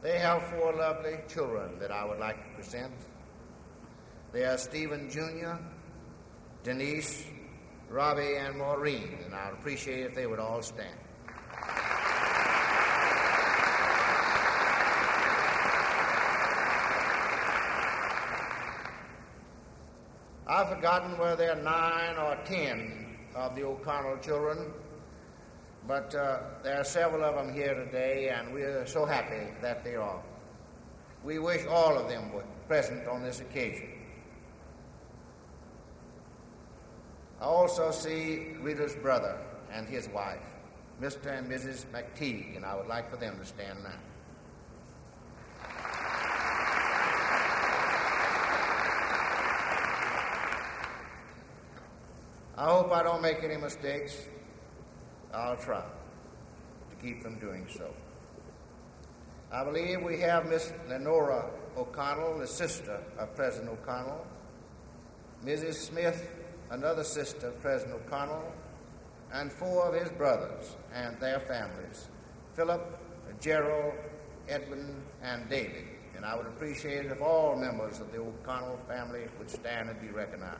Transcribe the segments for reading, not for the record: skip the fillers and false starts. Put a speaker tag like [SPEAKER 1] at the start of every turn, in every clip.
[SPEAKER 1] They have four lovely children that I would like to present. They are Stephen Jr., Denise, Robbie, and Maureen, and I would appreciate it if they would all stand. I've forgotten whether there are 9 or 10 of the O'Connell children, but there are several of them here today, and we're so happy that they are. We wish all of them were present on this occasion. I also see Rita's brother and his wife, Mr. and Mrs. McTeague, and I would like for them to stand now. I hope I don't make any mistakes. I'll try to keep from doing so. I believe we have Miss Lenora O'Connell, the sister of President O'Connell, Mrs. Smith, another sister of President O'Connell, and 4 of his brothers and their families, Philip, Gerald, Edwin, and David. And I would appreciate it if all members of the O'Connell family would stand and be recognized.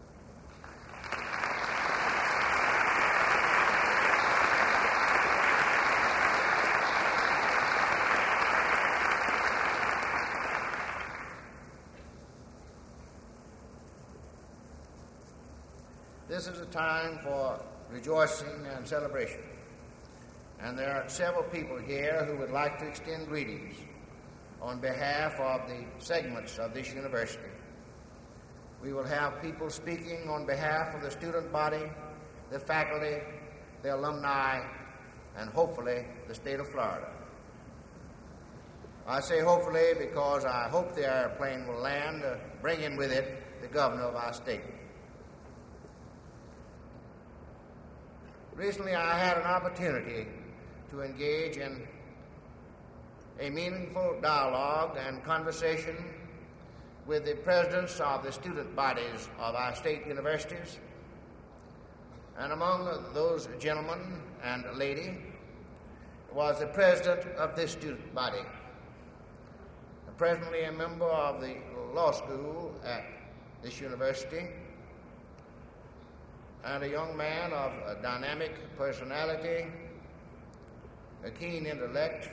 [SPEAKER 1] This is a time for rejoicing and celebration, and there are several people here who would like to extend greetings on behalf of the segments of this university. We will have people speaking on behalf of the student body, the faculty, the alumni, and hopefully the state of Florida. I say hopefully because I hope the airplane will land, bringing with it the governor of our state. Recently, I had an opportunity to engage in a meaningful dialogue and conversation with the presidents of the student bodies of our state universities. And among those gentlemen and lady was the president of this student body, presently a member of the law school at this university, and a young man of a dynamic personality, a keen intellect,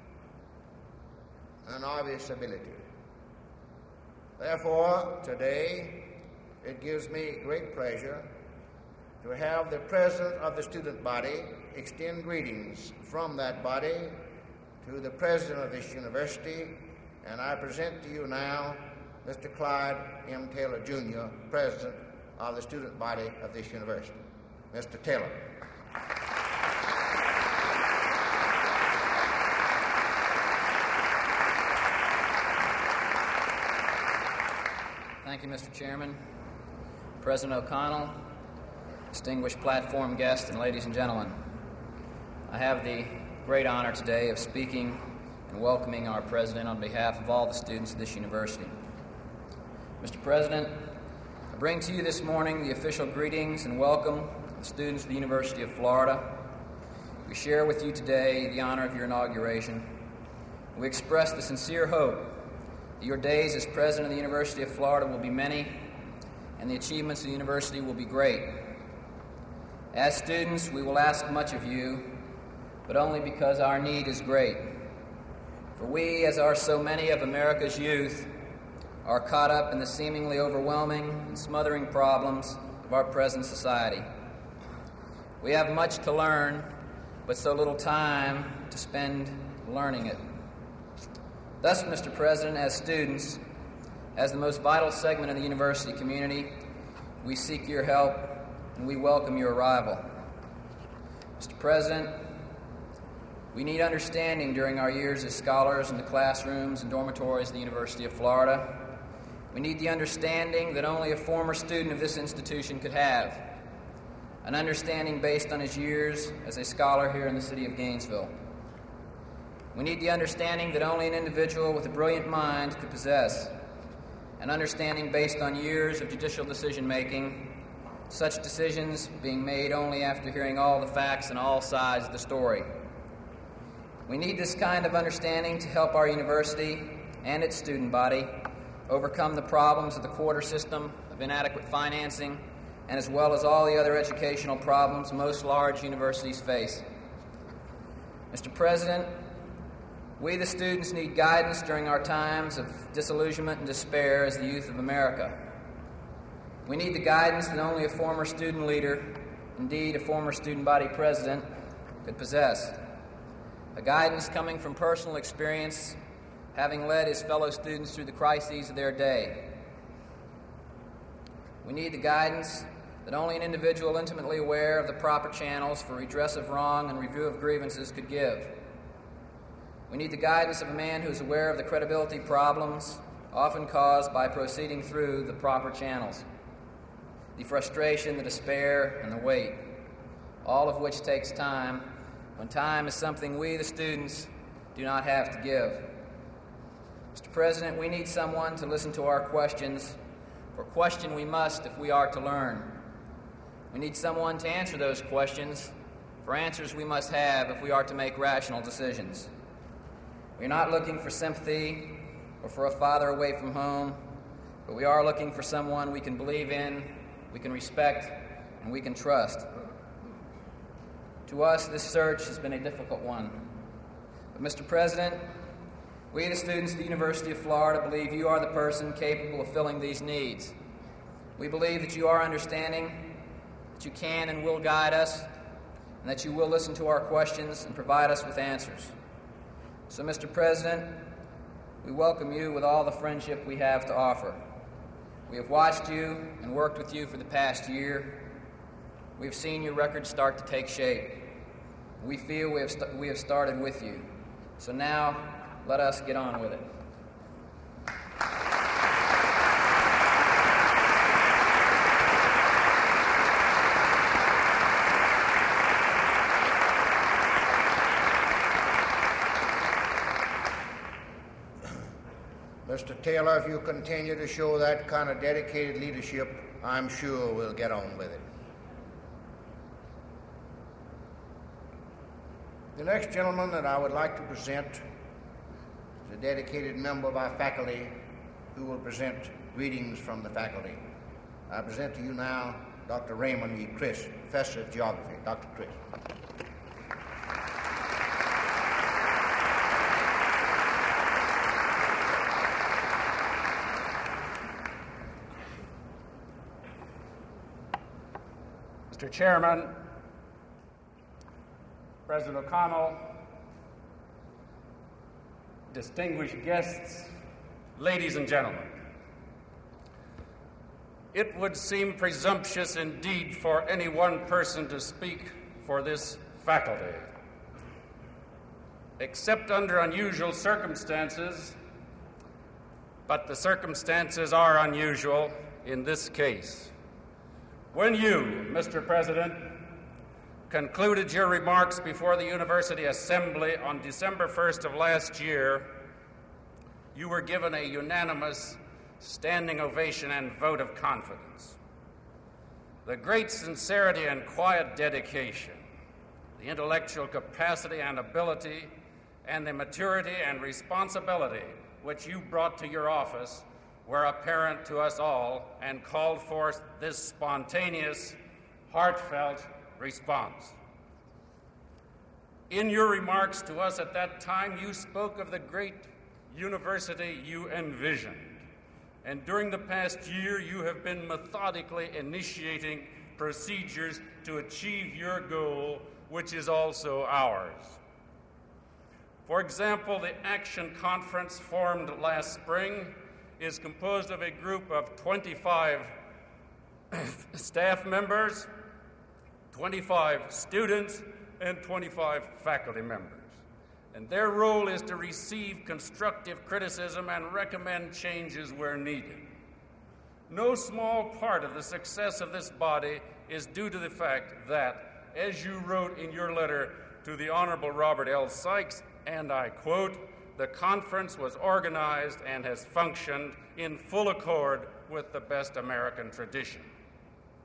[SPEAKER 1] and obvious ability. Therefore, today, it gives me great pleasure to have the president of the student body extend greetings from that body to the president of this university, and I present to you now Mr. Clyde M. Taylor, Jr., president of the student body of this university. Mr. Taylor.
[SPEAKER 2] Thank you, Mr. Chairman, President O'Connell, distinguished platform guests, and ladies and gentlemen. I have the great honor today of speaking and welcoming our president on behalf of all the students of this university. Mr. President, I bring to you this morning the official greetings and welcome of the students of the University of Florida. We share with you today the honor of your inauguration. We express the sincere hope that your days as president of the University of Florida will be many and the achievements of the university will be great. As students, we will ask much of you, but only because our need is great. For we, as are so many of America's youth, are caught up in the seemingly overwhelming and smothering problems of our present society. We have much to learn, but so little time to spend learning it. Thus, Mr. President, as students, as the most vital segment of the university community, we seek your help and we welcome your arrival. Mr. President, we need understanding during our years as scholars in the classrooms and dormitories of the University of Florida. We need the understanding that only a former student of this institution could have, an understanding based on his years as a scholar here in the city of Gainesville. We need the understanding that only an individual with a brilliant mind could possess, an understanding based on years of judicial decision-making, such decisions being made only after hearing all the facts and all sides of the story. We need this kind of understanding to help our university and its student body overcome the problems of the quarter system, of inadequate financing, and as well as all the other educational problems most large universities face. Mr. President, we, the students, need guidance during our times of disillusionment and despair as the youth of America. We need the guidance that only a former student leader, indeed a former student body president, could possess. A guidance coming from personal experience, having led his fellow students through the crises of their day. We need the guidance that only an individual intimately aware of the proper channels for redress of wrong and review of grievances could give. We need the guidance of a man who is aware of the credibility problems often caused by proceeding through the proper channels, the frustration, the despair, and the wait, all of which takes time, when time is something we, the students, do not have to give. Mr. President, we need someone to listen to our questions, for question we must if we are to learn. We need someone to answer those questions, for answers we must have if we are to make rational decisions. We're not looking for sympathy or for a father away from home, but we are looking for someone we can believe in, we can respect, and we can trust. To us, this search has been a difficult one. But, Mr. President, we, the students of the University of Florida, believe you are the person capable of filling these needs. We believe that you are understanding, that you can and will guide us, and that you will listen to our questions and provide us with answers. So, Mr. President, we welcome you with all the friendship we have to offer. We have watched you and worked with you for the past year. We have seen your record start to take shape. We feel we have started with you. So now, let us get on with it.
[SPEAKER 1] Mr. Taylor, if you continue to show that kind of dedicated leadership, I'm sure we'll get on with it. The next gentleman that I would like to present is a dedicated member of our faculty who will present readings from the faculty. I present to you now Dr. Raymond E. Crisp, Professor of Geography. Dr. Crisp.
[SPEAKER 3] Mr. Chairman, President O'Connell, distinguished guests, ladies and gentlemen, it would seem presumptuous indeed for any one person to speak for this faculty. Except under unusual circumstances, but the circumstances are unusual in this case. When you, Mr. President, concluded your remarks before the University Assembly on December 1st of last year, you were given a unanimous standing ovation and vote of confidence. The great sincerity and quiet dedication, the intellectual capacity and ability, and the maturity and responsibility which you brought to your office were apparent to us all and called forth this spontaneous, heartfelt response. In your remarks to us at that time, you spoke of the great university you envisioned, and during the past year, you have been methodically initiating procedures to achieve your goal, which is also ours. For example, the Action Conference formed last spring is composed of a group of 25 staff members, 25 students, and 25 faculty members. And their role is to receive constructive criticism and recommend changes where needed. No small part of the success of this body is due to the fact that, as you wrote in your letter to the Honorable Robert L. Sykes, and I quote, "The conference was organized and has functioned in full accord with the best American tradition."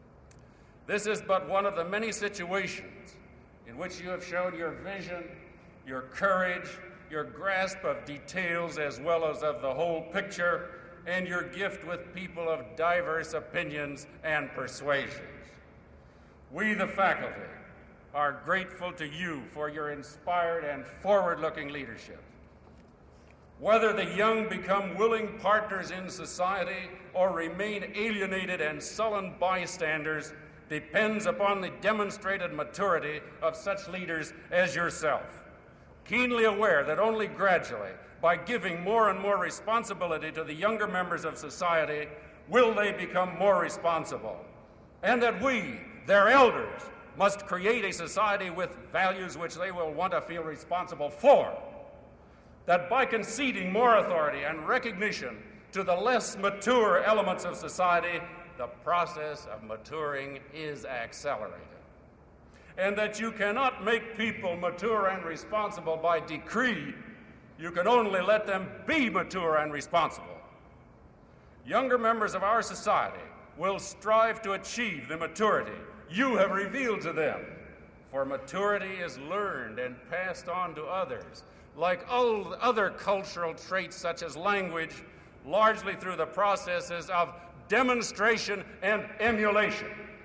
[SPEAKER 3] This is but one of the many situations in which you have shown your vision your courage, your grasp of details as well as of the whole picture, and your gift with people of diverse opinions and persuasions. We, the faculty, are grateful to you for your inspired and forward-looking leadership. Whether the young become willing partners in society or remain alienated and sullen bystanders depends upon the demonstrated maturity of such leaders as yourself, keenly aware that only gradually, by giving more and more responsibility to the younger members of society, will they become more responsible, and that we, their elders, must create a society with values which they will want to feel responsible for. That by conceding more authority and recognition to the less mature elements of society, the process of maturing is accelerated. And that you cannot make people mature and responsible by decree. You can only let them be mature and responsible. Younger members of our society will strive to achieve the maturity you have revealed to them, for maturity is learned and passed on to others, like all other cultural traits such as language, largely through the processes of demonstration and emulation.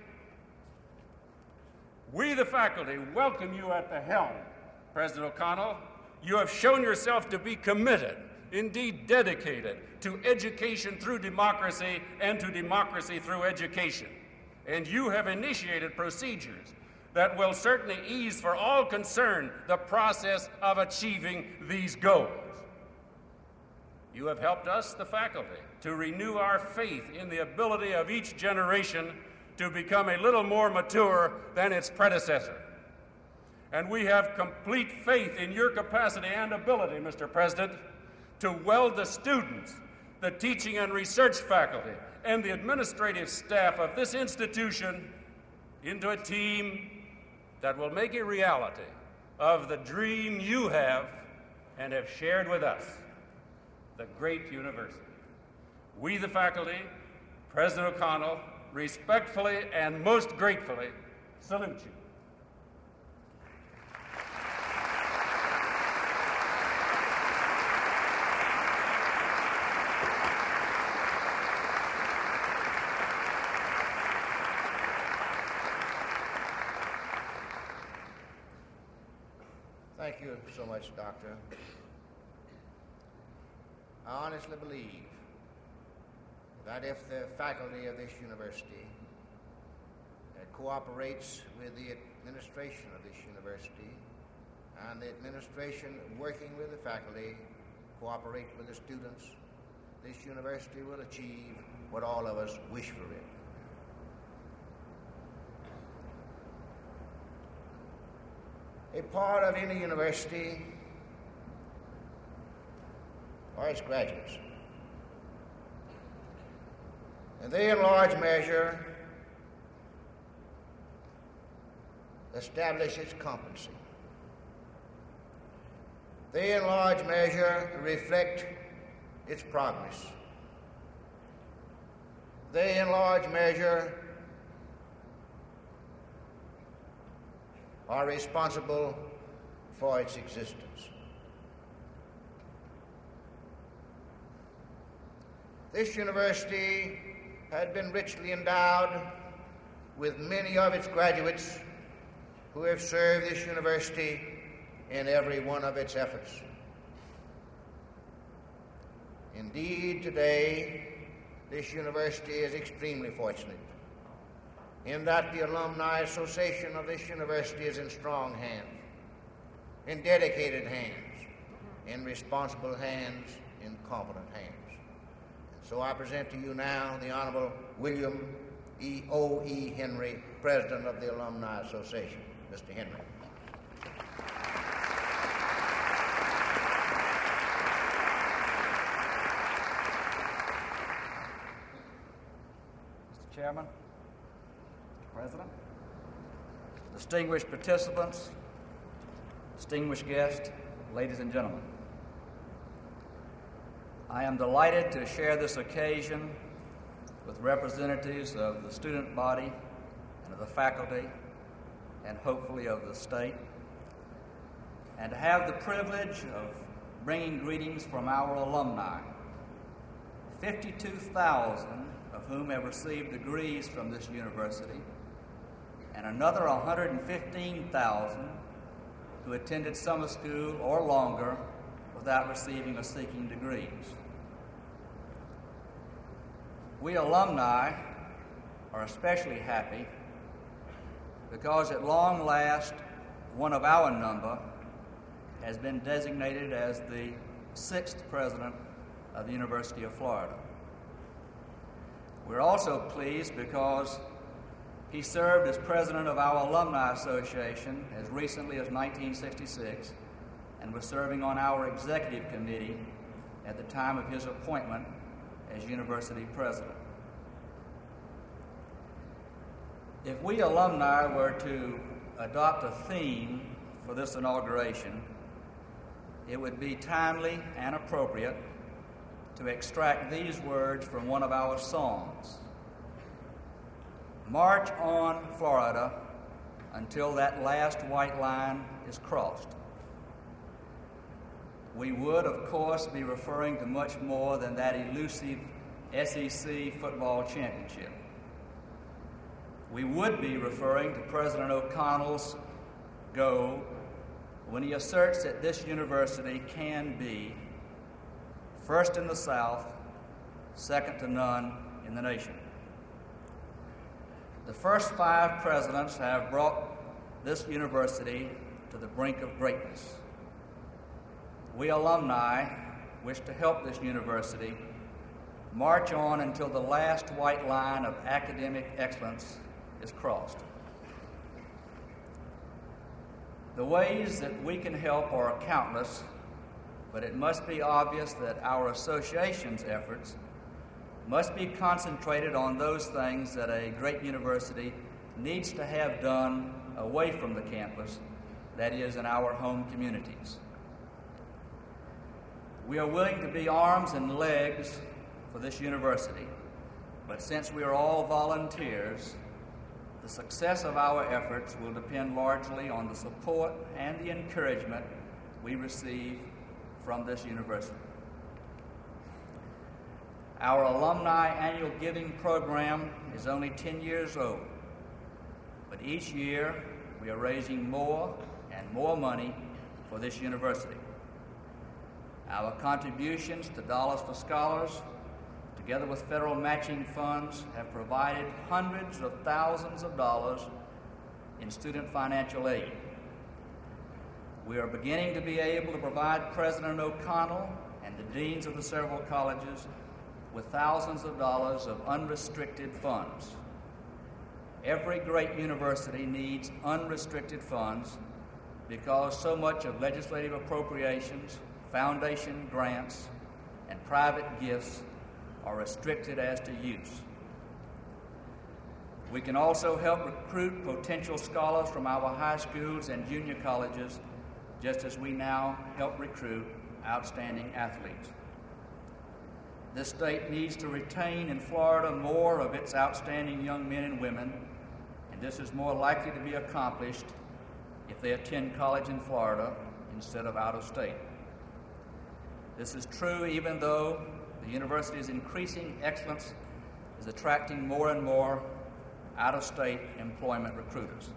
[SPEAKER 3] We, the faculty, welcome you at the helm, President O'Connell. You have shown yourself to be committed, indeed dedicated, to education through democracy and to democracy through education. And you have initiated procedures that will certainly ease for all concerned the process of achieving these goals. You have helped us, the faculty, to renew our faith in the ability of each generation to become a little more mature than its predecessor. And we have complete faith in your capacity and ability, Mr. President, to weld the students, the teaching and research faculty, and the administrative staff of this institution into a team that will make a reality of the dream you have and have shared with us, the great university. We, the faculty, President O'Connell, respectfully and most gratefully salute you.
[SPEAKER 1] Thank you so much, Doctor. I honestly believe that if the faculty of this university cooperates with the administration of this university, and the administration working with the faculty cooperate with the students, this university will achieve what all of us wish for it. A part of any university are its graduates. And they, in large measure, establish its competency. They, in large measure, reflect its progress. They, in large measure, are responsible for its existence. This university had been richly endowed with many of its graduates who have served this university in every one of its efforts. Indeed, today, this university is extremely fortunate in that the Alumni Association of this university is in strong hands, in dedicated hands, in responsible hands, in competent hands. And so I present to you now the Honorable William O.E. Henry, President of the Alumni Association. Mr. Henry.
[SPEAKER 2] Mr. Chairman, Mr. President, distinguished participants, distinguished guests, ladies and gentlemen, I am delighted to share this occasion with representatives of the student body and of the faculty and hopefully of the state.
[SPEAKER 4] and to have the privilege of bringing greetings from our alumni, 52,000 of whom have received degrees from this university, and another 115,000 who attended summer school or longer without receiving or seeking degrees. We alumni are especially happy because at long last, one of our number has been designated as the 6th president of the University of Florida. We're also pleased because he served as president of our Alumni Association as recently as 1966 and was serving on our executive committee at the time of his appointment as university president. If we alumni were to adopt a theme for this inauguration, it would be timely and appropriate to extract these words from one of our songs. March on, Florida, until that last white line is crossed. We would, of course, be referring to much more than that elusive SEC football championship. We would be referring to President O'Connell's goal when he asserts that this university can be first in the South, second to none in the nation. The first 5 presidents have brought this university to the brink of greatness. We alumni wish to help this university march on until the last white line of academic excellence is crossed. The ways that we can help are countless, but it must be obvious that our association's efforts must be concentrated on those things that a great university needs to have done away from the campus, that is, in our home communities. We are willing to be arms and legs for this university, but since we are all volunteers, the success of our efforts will depend largely on the support and the encouragement we receive from this university. Our alumni annual giving program is only 10 years old, but each year we are raising more and more money for this university. Our contributions to Dollars for Scholars, together with federal matching funds, have provided hundreds of thousands of dollars in student financial aid. We are beginning to be able to provide President O'Connell and the deans of the several colleges with thousands of dollars of unrestricted funds. Every great university needs unrestricted funds because so much of legislative appropriations, foundation grants, and private gifts are restricted as to use. We can also help recruit potential scholars from our high schools and junior colleges, just as we now help recruit outstanding athletes. This state needs to retain in Florida more of its outstanding young men and women, and this is more likely to be accomplished if they attend college in Florida instead of out of state. This is true even though the university's increasing excellence is attracting more and more out-of-state employment recruiters.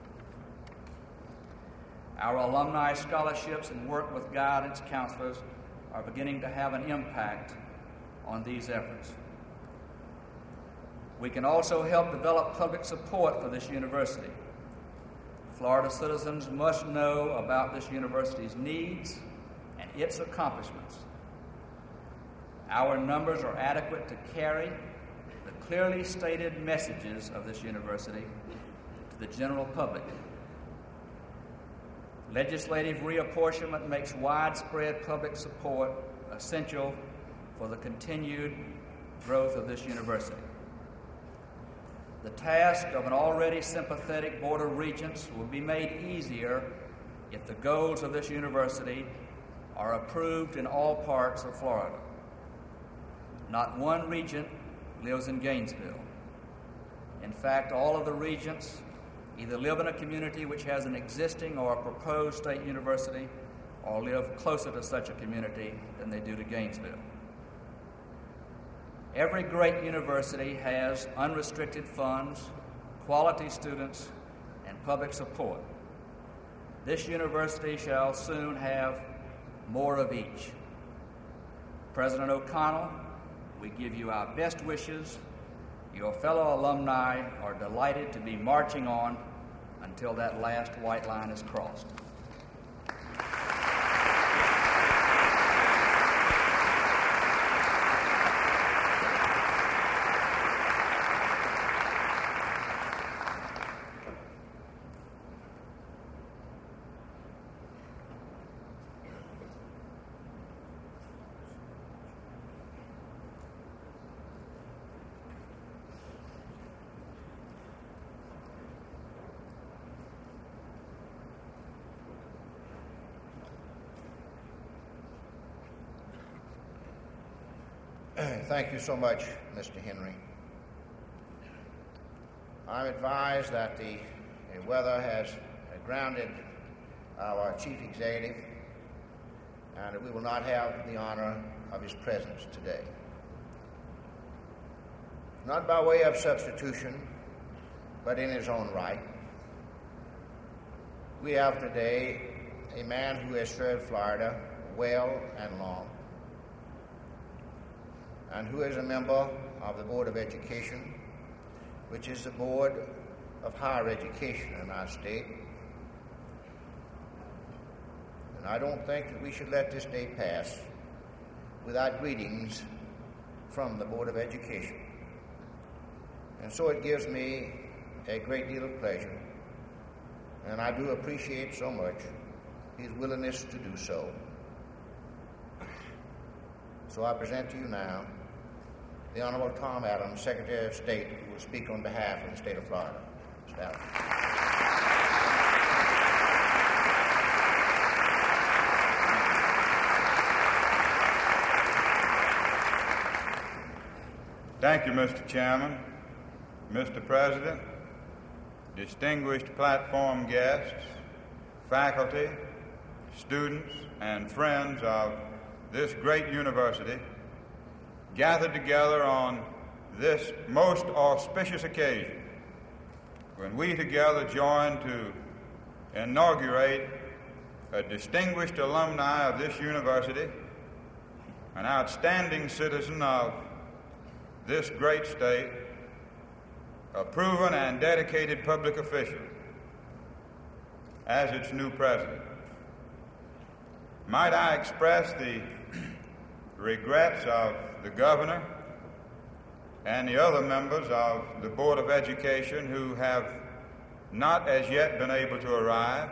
[SPEAKER 4] Our alumni scholarships and work with guidance counselors are beginning to have an impact on these efforts. We can also help develop public support for this university. Florida citizens must know about this university's needs and its accomplishments. Our numbers are adequate to carry the clearly stated messages of this university to the general public. Legislative reapportionment makes widespread public support essential for the continued growth of this university. The task of an already sympathetic Board of Regents will be made easier if the goals of this university are approved in all parts of Florida. Not one regent lives in Gainesville. In fact, all of the regents either live in a community which has an existing or a proposed state university, or live closer to such a community than they do to Gainesville. Every great university has unrestricted funds, quality students, and public support. This university shall soon have more of each. President O'Connell, we give you our best wishes. Your fellow alumni are delighted to be marching on until that last white line is crossed.
[SPEAKER 1] Thank you so much, Mr. Henry. I'm advised that the weather has grounded our chief executive and that we will not have the honor of his presence today. Not by way of substitution, but in his own right. We have today a man who has served Florida well and long, and who is a member of the Board of Education, which is the board of higher education in our state. And I don't think that we should let this day pass without greetings from the Board of Education. And so it gives me a great deal of pleasure, and I do appreciate so much his willingness to do so. So I present to you now the Honorable Tom Adams, Secretary of State, who will speak on behalf of the state of Florida. Mr. Adams.
[SPEAKER 5] Thank you, Mr. Chairman, Mr. President, distinguished platform guests, faculty, students, and friends of this great university, gathered together on this most auspicious occasion when we together join to inaugurate a distinguished alumni of this university, an outstanding citizen of this great state, a proven and dedicated public official, as its new president. Might I express the regrets of the governor and the other members of the Board of Education who have not as yet been able to arrive.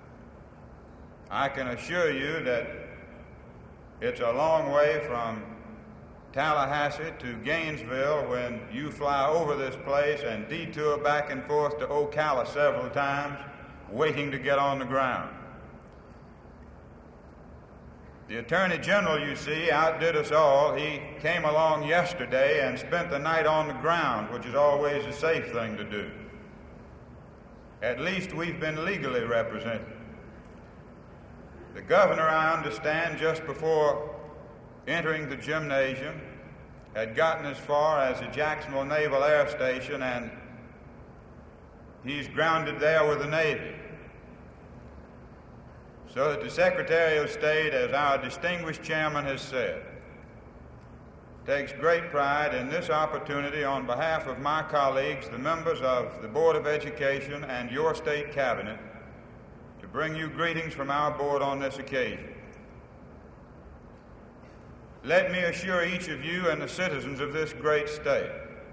[SPEAKER 5] I can assure you that it's a long way from Tallahassee to Gainesville when you fly over this place and detour back and forth to Ocala several times, waiting to get on the ground. The Attorney General, you see, outdid us all. He came along yesterday and spent the night on the ground, which is always a safe thing to do. At least we've been legally represented. The governor, I understand, just before entering the gymnasium, had gotten as far as the Jacksonville Naval Air Station, and he's grounded there with the Navy. So that the Secretary of State, as our distinguished chairman has said, takes great pride in this opportunity on behalf of my colleagues, the members of the Board of Education and your state cabinet, to bring you greetings from our board on this occasion. Let me assure each of you and the citizens of this great state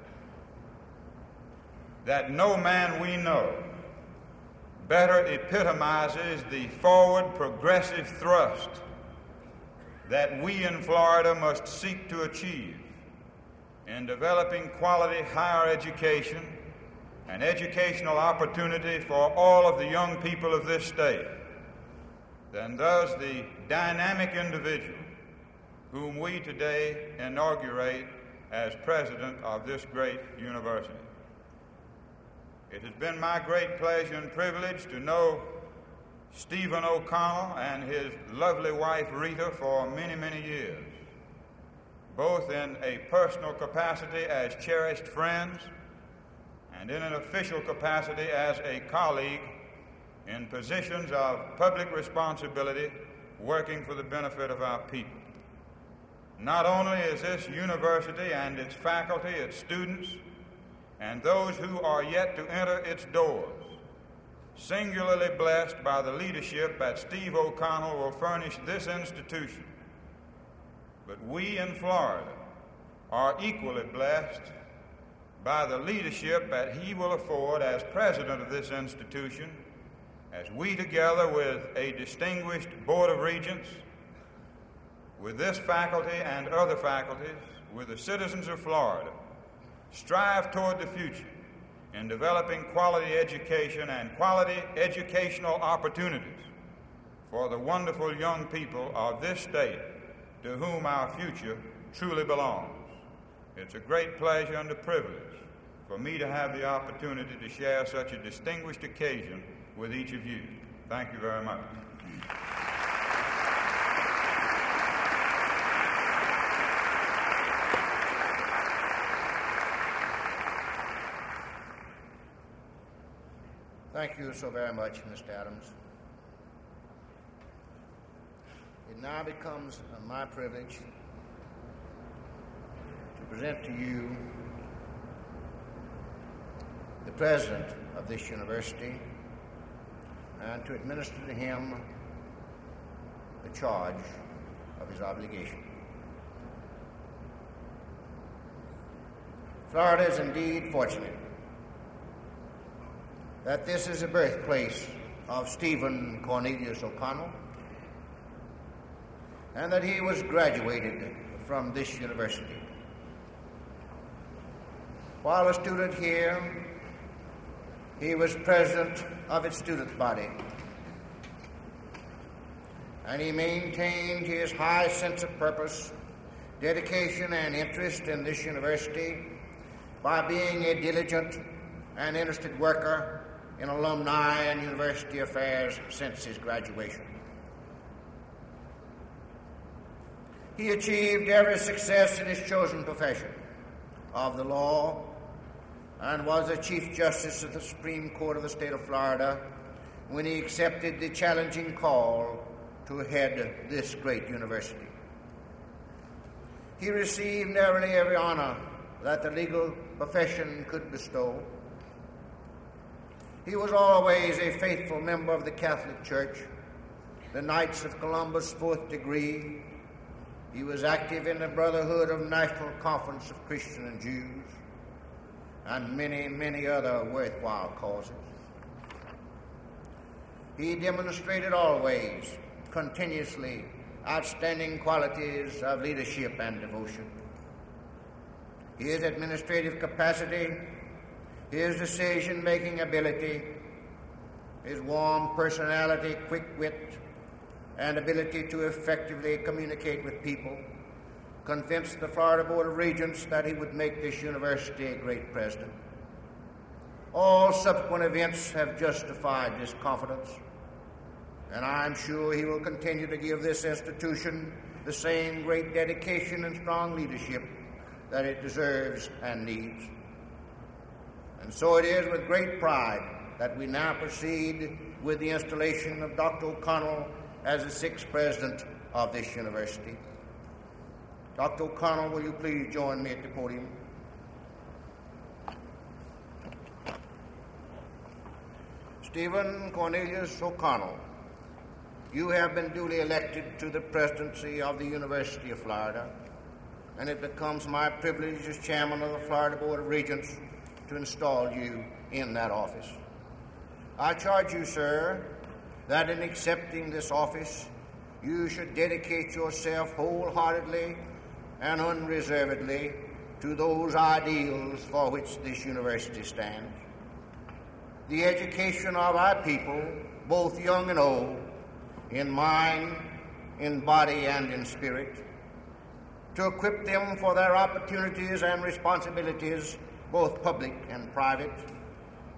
[SPEAKER 5] that no man we know better epitomizes the forward progressive thrust that we in Florida must seek to achieve in developing quality higher education and educational opportunity for all of the young people of this state than does the dynamic individual whom we today inaugurate as president of this great university. It has been my great pleasure and privilege to know Stephen O'Connell and his lovely wife Rita for many, many years, both in a personal capacity as cherished friends and in an official capacity as a colleague in positions of public responsibility working for the benefit of our people. Not only is this university and its faculty, its students, and those who are yet to enter its doors singularly blessed by the leadership that Steve O'Connell will furnish this institution, but we in Florida are equally blessed by the leadership that he will afford as president of this institution, as we, together with a distinguished Board of Regents, with this faculty and other faculties, with the citizens of Florida, strive toward the future in developing quality education and quality educational opportunities for the wonderful young people of this state to whom our future truly belongs. It's a great pleasure and a privilege for me to have the opportunity to share such a distinguished occasion with each of you. Thank you very much.
[SPEAKER 1] Thank you so very much, Mr. Adams. It now becomes my privilege to present to you the president of this university and to administer to him the charge of his obligation. Florida is indeed fortunate that this is the birthplace of Stephen Cornelius O'Connell and that he was graduated from this university. While a student here, he was president of its student body, and he maintained his high sense of purpose, dedication, and interest in this university by being a diligent and interested worker in alumni and university affairs since his graduation. He achieved every success in his chosen profession of the law and was a Chief Justice of the Supreme Court of the state of Florida when he accepted the challenging call to head this great university. He received nearly every honor that the legal profession could bestow. He was always a faithful member of the Catholic Church, the Knights of Columbus, 4th degree. He was active in the Brotherhood of National Conference of Christians and Jews, and many, many other worthwhile causes. He demonstrated always, continuously, outstanding qualities of leadership and devotion. His administrative capacity, his decision-making ability, his warm personality, quick wit, and ability to effectively communicate with people convinced the Florida Board of Regents that he would make this university a great president. All subsequent events have justified this confidence, and I'm sure he will continue to give this institution the same great dedication and strong leadership that it deserves and needs. And so it is with great pride that we now proceed with the installation of Dr. O'Connell as the 6th president of this university. Dr. O'Connell, will you please join me at the podium? Stephen Cornelius O'Connell, you have been duly elected to the presidency of the University of Florida, and it becomes my privilege as chairman of the Florida Board of Regents to install you in that office. I charge you, sir, that in accepting this office, you should dedicate yourself wholeheartedly and unreservedly to those ideals for which this university stands. The education of our people, both young and old, in mind, in body, and in spirit, to equip them for their opportunities and responsibilities, both public and private,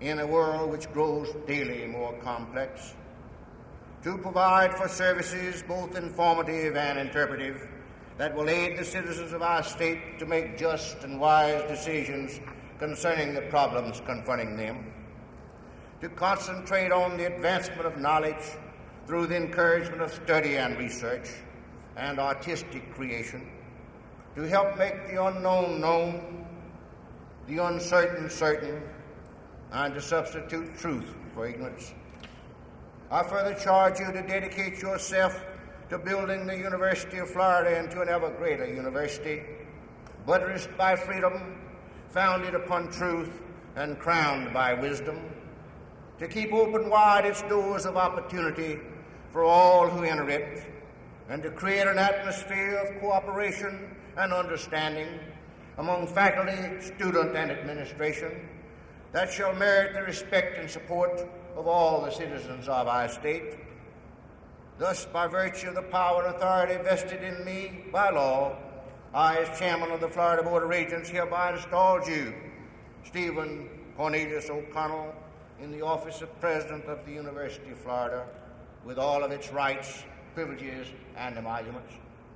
[SPEAKER 1] in a world which grows daily more complex, to provide for services both informative and interpretive that will aid the citizens of our state to make just and wise decisions concerning the problems confronting them, to concentrate on the advancement of knowledge through the encouragement of study and research and artistic creation, to help make the unknown known, the uncertain certain, and to substitute truth for ignorance. I further charge you to dedicate yourself to building the University of Florida into an ever greater university, buttressed by freedom, founded upon truth, and crowned by wisdom, to keep open wide its doors of opportunity for all who enter it, and to create an atmosphere of cooperation and understanding among faculty, student, and administration that shall merit the respect and support of all the citizens of our state. Thus, by virtue of the power and authority vested in me by law, I, as chairman of the Florida Board of Regents, hereby install you, Stephen Cornelius O'Connell, in the office of President of the University of Florida, with all of its rights, privileges, and emoluments.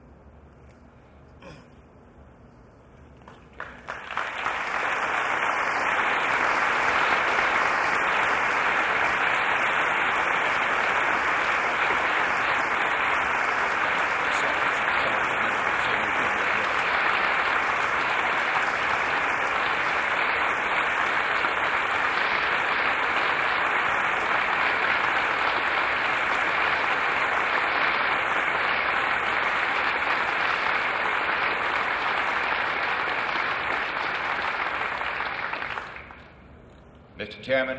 [SPEAKER 6] Mr. Chairman,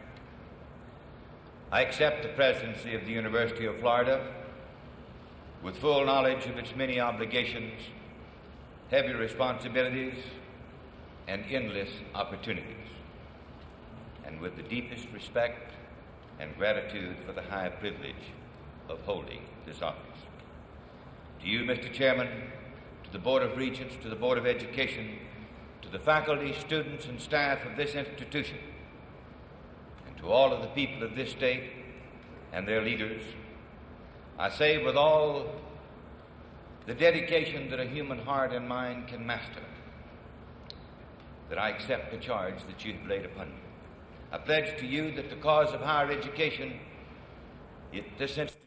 [SPEAKER 6] I accept the presidency of the University of Florida with full knowledge of its many obligations, heavy responsibilities, and endless opportunities, and with the deepest respect and gratitude for the high privilege of holding this office. To you, Mr. Chairman, to the Board of Regents, to the Board of Education, to the faculty, students, and staff of this institution, to all of the people of this state and their leaders, I say with all the dedication that a human heart and mind can master, that I accept the charge that you have laid upon me. I pledge to you that the cause of higher education, this institution,